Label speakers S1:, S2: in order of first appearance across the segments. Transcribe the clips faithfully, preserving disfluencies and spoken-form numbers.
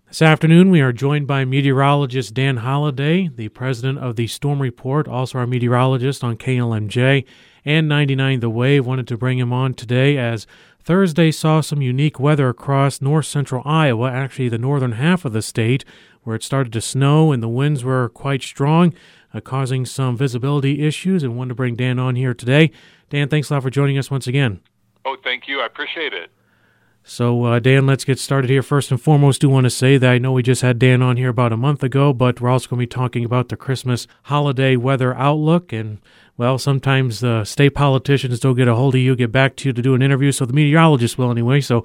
S1: This afternoon, we are joined by meteorologist Dan Holliday, the president of the Storm Report, also our meteorologist on K L M J and ninety-nine The Wave. Wanted to bring him on today as Thursday saw some unique weather across north-central Iowa, actually the northern half of the state, where it started to snow and the winds were quite strong, uh, causing some visibility issues, and wanted to bring Dan on here today. Dan, thanks a lot for joining us once again.
S2: Oh, thank you. I appreciate it.
S1: So, uh, Dan, let's get started here. First and foremost, do want to say that I know we just had Dan on here about a month ago, but we're also going to be talking about the Christmas holiday weather outlook. And, well, sometimes the uh, state politicians don't get a hold of you, get back to you to do an interview, so the meteorologist will anyway. So,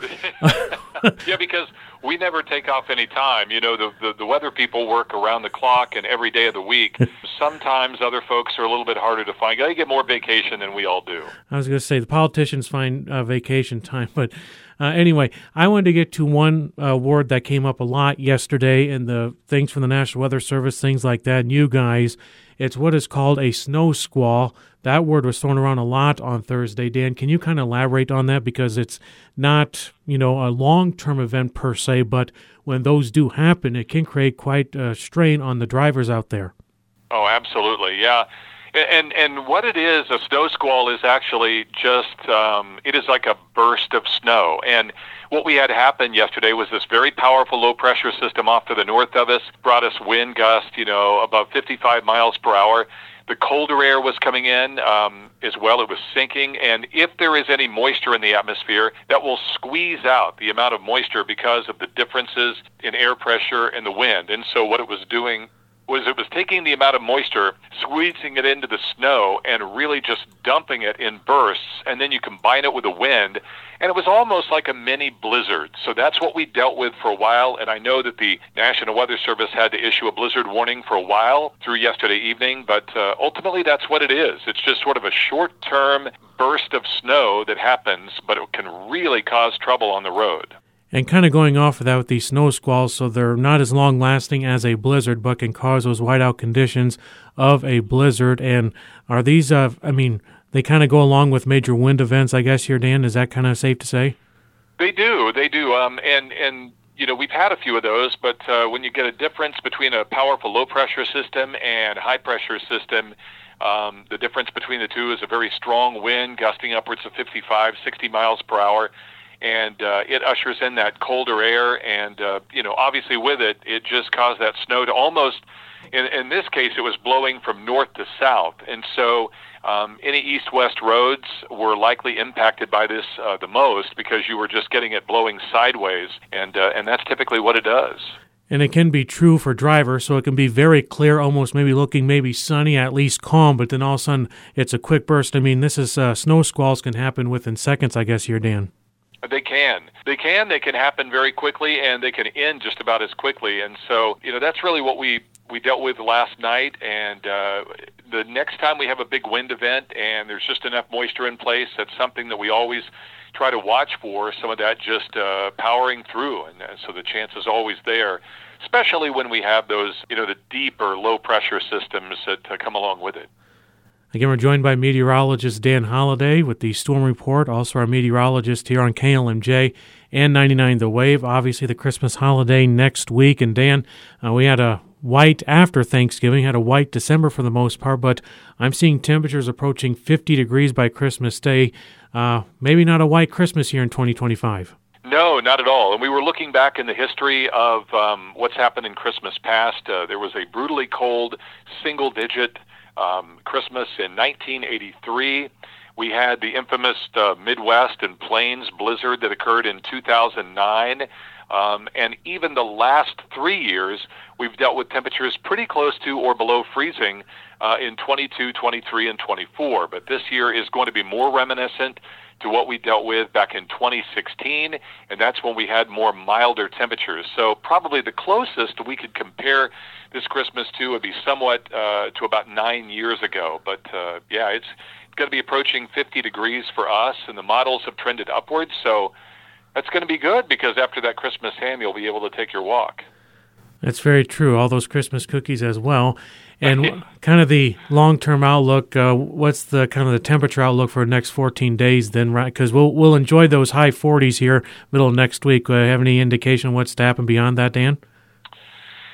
S2: yeah, because we never take off any time. You know, the, the, the weather people work around the clock and every day of the week. Sometimes other folks are a little bit harder to find. They get more vacation than we all do.
S1: I was going to say the politicians find uh, vacation time, but uh, anyway, I wanted to get to one uh, word that came up a lot yesterday, and the things from the National Weather Service, things like that, and you guys. It's what is called a snow squall. That word was thrown around a lot on Thursday. Dan, can you kind of elaborate on that? Because it's not, you know, a long-term event per se, but when those do happen, it can create quite a strain on the drivers out there.
S2: Oh, absolutely, yeah. And and what it is, a snow squall is actually just, um, it is like a burst of snow. And what we had happen yesterday was this very powerful low-pressure system off to the north of us, brought us wind gusts, you know, above fifty-five miles per hour. The colder air was coming in um, as well. It was sinking. And if there is any moisture in the atmosphere, that will squeeze out the amount of moisture because of the differences in air pressure and the wind. And so what it was doing was it was taking the amount of moisture, squeezing it into the snow, and really just dumping it in bursts, and then you combine it with the wind, and it was almost like a mini blizzard. So that's what we dealt with for a while, and I know that the National Weather Service had to issue a blizzard warning for a while through yesterday evening, but uh, ultimately that's what it is. It's just sort of a short-term burst of snow that happens, but it can really cause trouble on the road.
S1: And kind of going off of that with these snow squalls, so they're not as long-lasting as a blizzard, but can cause those whiteout conditions of a blizzard. And are these, uh, I mean, they kind of go along with major wind events, I guess, here, Dan? Is that kind of safe to say?
S2: They do, they do. Um, and, and, you know, we've had a few of those, but uh, when you get a difference between a powerful low-pressure system and high-pressure system, um, the difference between the two is a very strong wind gusting upwards of fifty-five, sixty miles per hour. And uh, it ushers in that colder air, and, uh, you know, obviously with it, it just caused that snow to almost, in, in this case, it was blowing from north to south. And so um, any east-west roads were likely impacted by this uh, the most because you were just getting it blowing sideways, and uh, and that's typically what it does.
S1: And it can be true for drivers, so it can be very clear, almost maybe looking maybe sunny, at least calm, but then all of a sudden it's a quick burst. I mean, this is uh, snow squalls can happen within seconds, I guess, here, Dan.
S2: They can. They can. They can happen very quickly, and they can end just about as quickly. And so, you know, that's really what we, we dealt with last night. And uh, the next time we have a big wind event and there's just enough moisture in place, that's something that we always try to watch for, some of that just uh, powering through. And uh, so the chance is always there, especially when we have those, you know, the deep or low-pressure systems that uh, come along with it.
S1: Again, we're joined by meteorologist Dan Holliday with the Storm Report, also our meteorologist here on K L M J and ninety-nine The Wave. Obviously, the Christmas holiday next week. And Dan, uh, we had a white after Thanksgiving, had a white December for the most part, but I'm seeing temperatures approaching fifty degrees by Christmas Day. Uh, maybe not a white Christmas here in twenty twenty-five.
S2: No, not at all. And we were looking back in the history of um, what's happened in Christmas past. Uh, there was a brutally cold single-digit Um, Christmas in nineteen eighty-three. We had the infamous uh, Midwest and Plains blizzard that occurred in two thousand nine. Um, and even the last three years, we've dealt with temperatures pretty close to or below freezing uh, in twenty-two, twenty-three, and twenty-four. But this year is going to be more reminiscent to what we dealt with back in twenty sixteen, and that's when we had more milder temperatures. So probably the closest we could compare this Christmas to would be somewhat uh, to about nine years ago. But uh, yeah, it's, it's going to be approaching fifty degrees for us, and the models have trended upwards. So that's going to be good because after that Christmas ham, you'll be able to take your walk.
S1: That's very true. All those Christmas cookies as well. And kind of the long-term outlook, uh, what's the kind of the temperature outlook for the next fourteen days then, right? Because we'll, we'll enjoy those high forties here middle of next week. Uh, have any indication of what's to happen beyond that, Dan?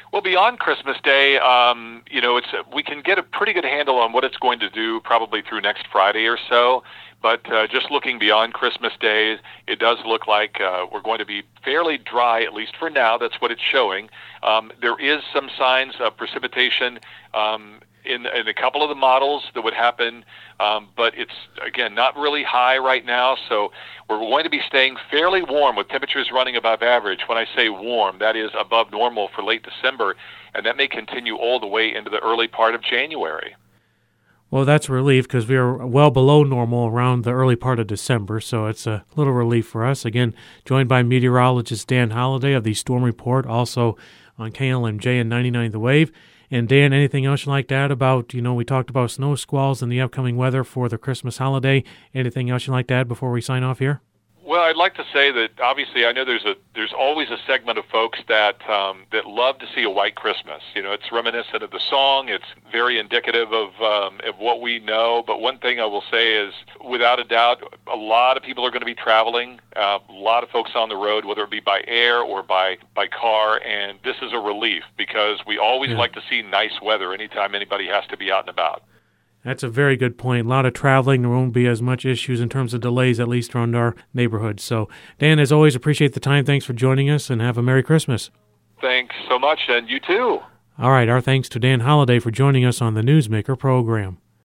S2: Well, beyond Christmas Day, um, you know, it's we can get a pretty good handle on what it's going to do probably through next Friday or so. But uh, just looking beyond Christmas Day, it does look like uh, we're going to be fairly dry, at least for now. That's what it's showing. Um, there is some signs of precipitation um, in, in a couple of the models that would happen, um, but it's, again, not really high right now. So we're going to be staying fairly warm with temperatures running above average. When I say warm, that is above normal for late December, and that may continue all the way into the early part of January.
S1: Well, that's a relief because we are well below normal around the early part of December, so it's a little relief for us. Again, joined by meteorologist Dan Holliday of the Storm Report, also on K L M J and ninety-nine The Wave. And Dan, anything else you'd like to add about, you know, we talked about snow squalls and the upcoming weather for the Christmas holiday. Anything else you'd like to add before we sign off here?
S2: Well, I'd like to say that obviously I know there's a there's always a segment of folks that um, that love to see a white Christmas. You know, it's reminiscent of the song. It's very indicative of um, of what we know. But one thing I will say is, without a doubt, a lot of people are going to be traveling. Uh, a lot of folks on the road, whether it be by air or by by car. And this is a relief because we always yeah. like to see nice weather anytime anybody has to be out and about.
S1: That's a very good point. A lot of traveling. There won't be as much issues in terms of delays, at least around our neighborhood. So, Dan, as always, appreciate the time. Thanks for joining us, and have a Merry Christmas.
S2: Thanks so much, and you too.
S1: All right, our thanks to Dan Holliday for joining us on the Newsmaker program.